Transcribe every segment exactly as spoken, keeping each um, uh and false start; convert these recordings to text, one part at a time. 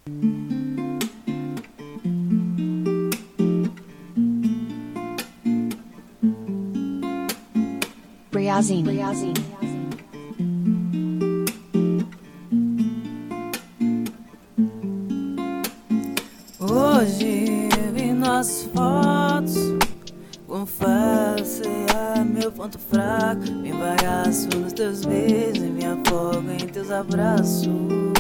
Briazine. Briazine. Hoje vi nossas fotos, confesso, é meu ponto fraco. Me embaraço nos teus beijos e me afogo em teus abraços.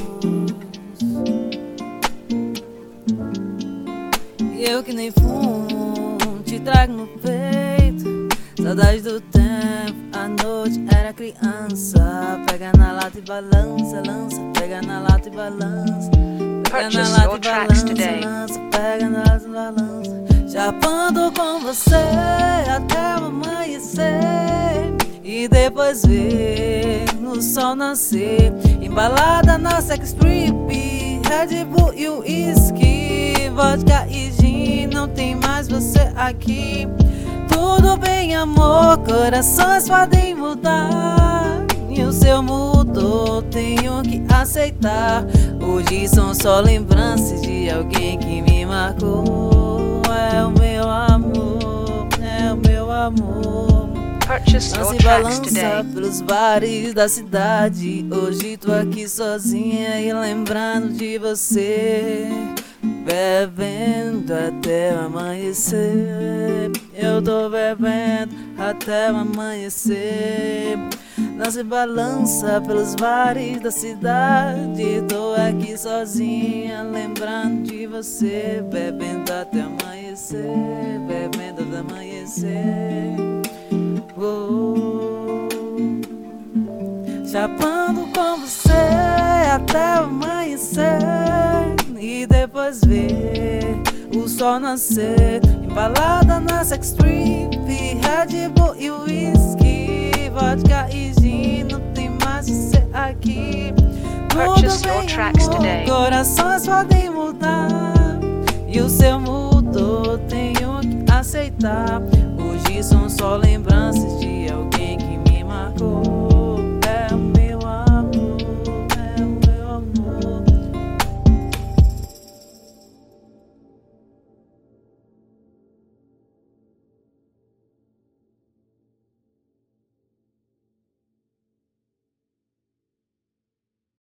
E eu que nem fumo, te trago no peito. Saudade do tempo, a noite era criança. Pega na lata e balança, lança. Pega na lata e balança. Pega na lata e balança, lança. Pega na lata e balança. Chapando com você até o amanhecer. E depois ver o sol nascer. Embalada na sex trip, Red Bull e o whisky, vodka e gin. Não tem mais você aqui. Tudo bem, amor, corações podem mudar. E o seu mudou, tenho que aceitar. Hoje são só lembranças de alguém que me marcou. É o meu amor, é o meu amor. Dança e balança pelos bares da cidade. Hoje tô aqui sozinha e lembrando de você. Bebendo até o amanhecer. Eu tô bebendo até o amanhecer. Dança e balança pelos bares da cidade. Tô aqui sozinha lembrando de você. Bebendo até o amanhecer. Bebendo até o amanhecer. Oh, chapando com você até o amanhecer. E depois ver o sol nascer. Embalada na sex trip, Red Bull e whisky, vodka e gin. Não tem mais você aqui. Tudo bem, amor, corações podem mudar. E o seu mudou, tenho que aceitar. Hoje são só lembranças de alguém que me marcou.